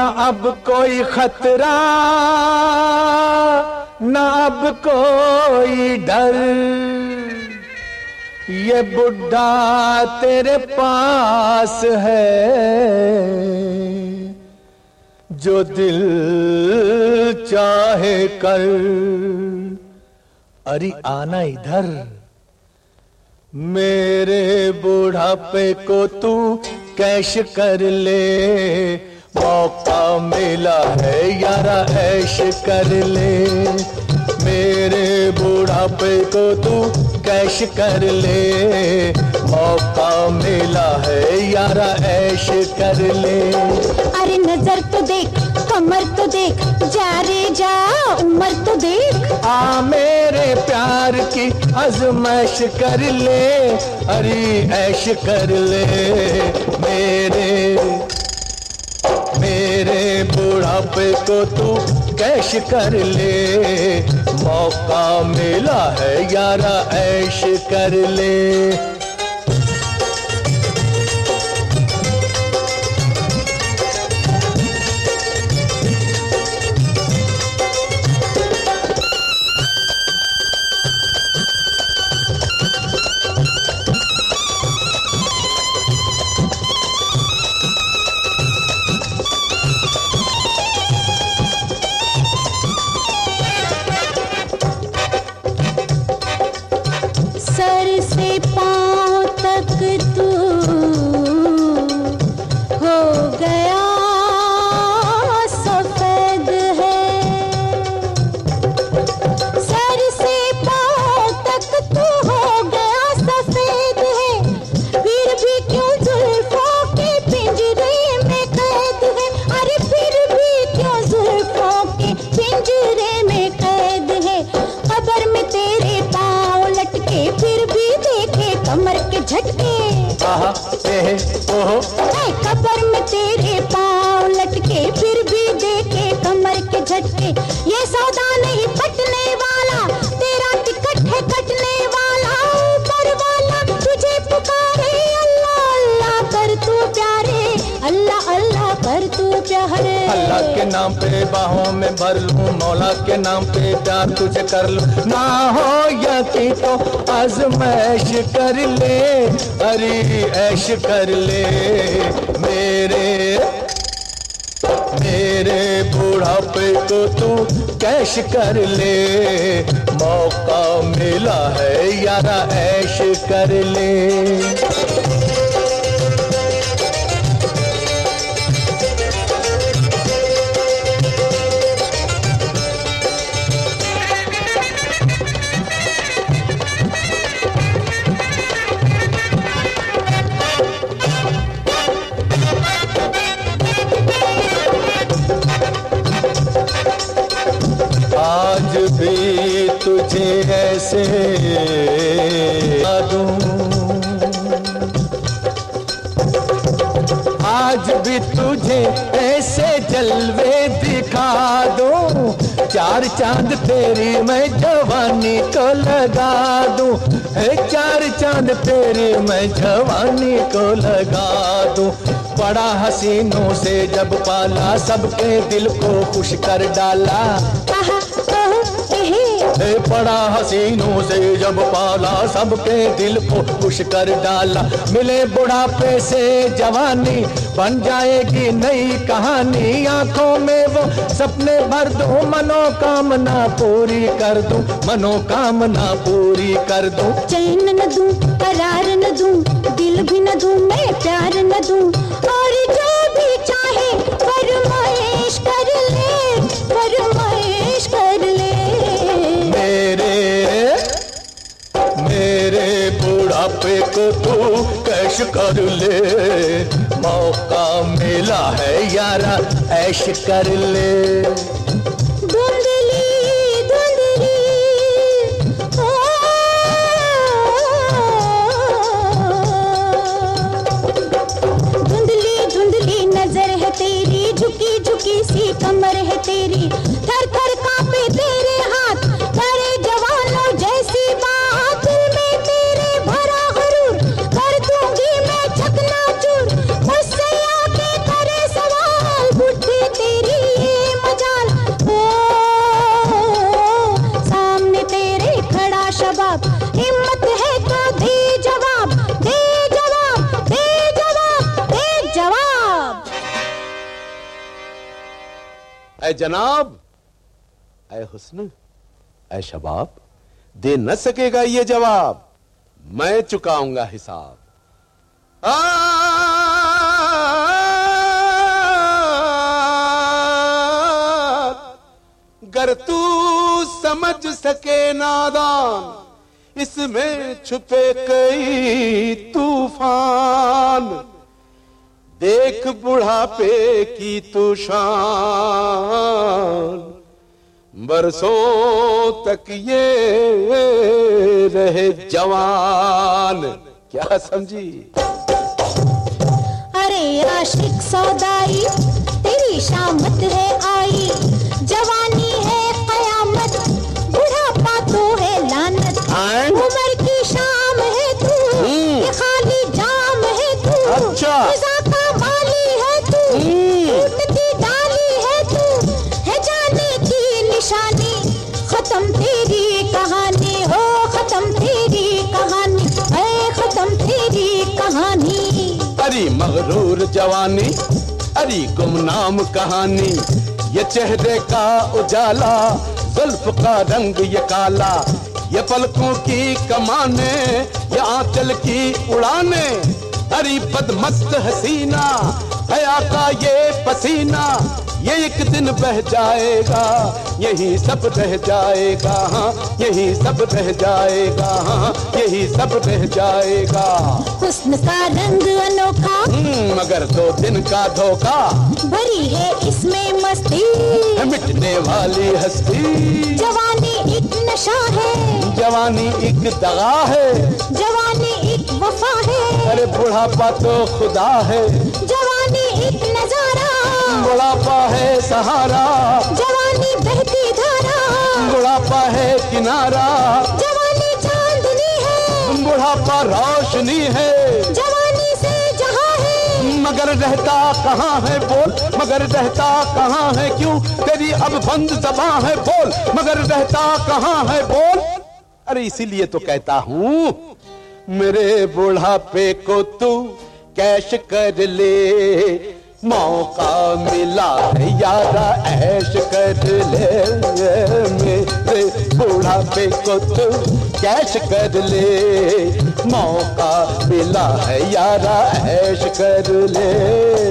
अब कोई खतरा, न अब कोई डर, ये बुढ़ा तेरे पास है, जो दिल चाहे कर। अरे आना इधर, मेरे बुढ़ापे को तू कैश कर ले, मौका मिला है यारा ऐश कर ले। मेरे बुढ़ापे को तू कैश कर ले, मौका मिला है यारा ऐश कर ले। अरे नजर तो देख, कमर तो देख, जा रे जा उम्र तो देख। आ मेरे प्यार की आजमाइश कर ले, अरे ऐश कर ले। मेरे बुढ़ापे को तू कैश कर ले, मौका मिला है यारा ऐश कर ले। सर से पांव तक तू हो गया सफेद है, सर से पांव तक तू हो गया सफेद है, फिर भी क्यों जुल्फों के पिंजरे में कैद है। अरे फिर भी क्यों जुल्फों के पिंजरे में कैद है। खबर में तेरे पांव लटके, फिर भी देखे कमर के झटके। कबर में तेरे पांव लटके, फिर भी देखे कमर के झटके। ये सौदा नहीं पटने वाला, तेरा टिकट है कटने वाला। ऊपर वाला तुझे पुकारे, अल्लाह अल्लाह कर तू प्यारे, अल्लाह अल्लाह कर तू प्यारे। अल्लाह के नाम पे बाहों में भर लूं, मौला के नाम पे प्यार तुझे कर लूं। ना हो यकीन तो आजमाइश कर ले, अरे ऐश कर ले। मेरे बुढ़ापे को तू कैश कर ले, मौका मिला है यारा ऐश कर ले। आज भी तुझे ऐसे दूं, आज भी तुझे ऐसे जलवे दिखा दूं, चार चांद तेरी मैं जवानी को लगा दूं। चार चांद तेरी मैं जवानी को लगा दूं। बड़ा हसीनों से जब पाला, सबके दिल को खुश कर डाला। बड़ा हसीनों से जब पाला, सबके दिल को खुश कर डाला। मिले बुढ़ापे से जवानी, बन जाएगी नई कहानी। आंखों में वो सपने भर दूं, मनोकामना पूरी कर दूं, मनोकामना पूरी कर दूं। चैन न दूं, करार न दूं, दिल भी न दूं, मैं प्यार न दूं। और जो भी चाहे फरमाइश कर ले, फरमाइश कर ले। मेरे बुढ़ापे को तू कैश कर ले, मौका मिला है यारा ऐश कर ले। धुंधली धुंधली धुंधली धुंधली नजर है तेरी, झुकी झुकी सी कमर है तेरी। थर थर कांपे तेरे हाथ, करे जवानों जैसी बात। दिल में तेरे भरा गुरूर, कर दूंगी मैं चकनाचूर। मुझसे आके करे सवाल, बुद्धि ऐ जनाब, ऐ हुस्न, ऐ शबाब, दे न सकेगा ये जवाब, मैं चुकाऊंगा हिसाब। गर तू समझ सके नादान, इसमें छुपे कई तूफान, देख बुढ़ापे की तू शान, बरसों तक ये रहे जवान। क्या समझी? अरे आशिक सौदाई, तेरी शामत है आई, जवानी है कयामत, बुढ़ापा तो है लानत, उम्र की शाम है तू, ये खाली जाम है तू, अच्छा। फिजा का माली है तू, टूटती डाली है तू, है जाने की निशानी, खत्म तेरी कहानी, हो खत्म तेरी कहानी, है खत्म तेरी कहानी। अरे मगरूर जवानी, अरे गुमनाम कहानी, ये चेहरे का उजाला, जुल्फ का रंग ये काला, ये पलकों की कमाने, ये आंचल की उड़ाने, अरे बदमस्त हसीना, हया का ये पसीना, ये एक दिन बह जाएगा, यही सब रह जाएगा, हाँ यही सब रह जाएगा, हाँ यही सब रह जाएगा। हुस्न का रंग अनोखा, मगर 2 दिन का धोखा, भरी है इसमें मस्ती, मिटने वाली हस्ती, जवानी एक नशा है, जवानी एक दगा है, जवानी एक वफा है, अरे बुढ़ापा तो खुदा है, जवानी एक नजारा, बुढ़ापा है सहारा, जवानी बहती धारा, बुढ़ापा है किनारा, जवानी चांदनी है, बुढ़ापा रोशनी है, जवानी से जहां है, मगर रहता कहाँ है बोल, मगर रहता कहाँ है क्यों, तेरी अब बंद ज़बां है बोल, मगर रहता कहाँ है बोल। अरे इसीलिए तो कहता हूँ, मेरे बुढ़ापे को तू कैश कर ले, मौका मिला है यारा ऐश कर ले, मेरे बुढ़ापे को तू कैश कर ले, मौका मिला है यारा ऐश कर ले।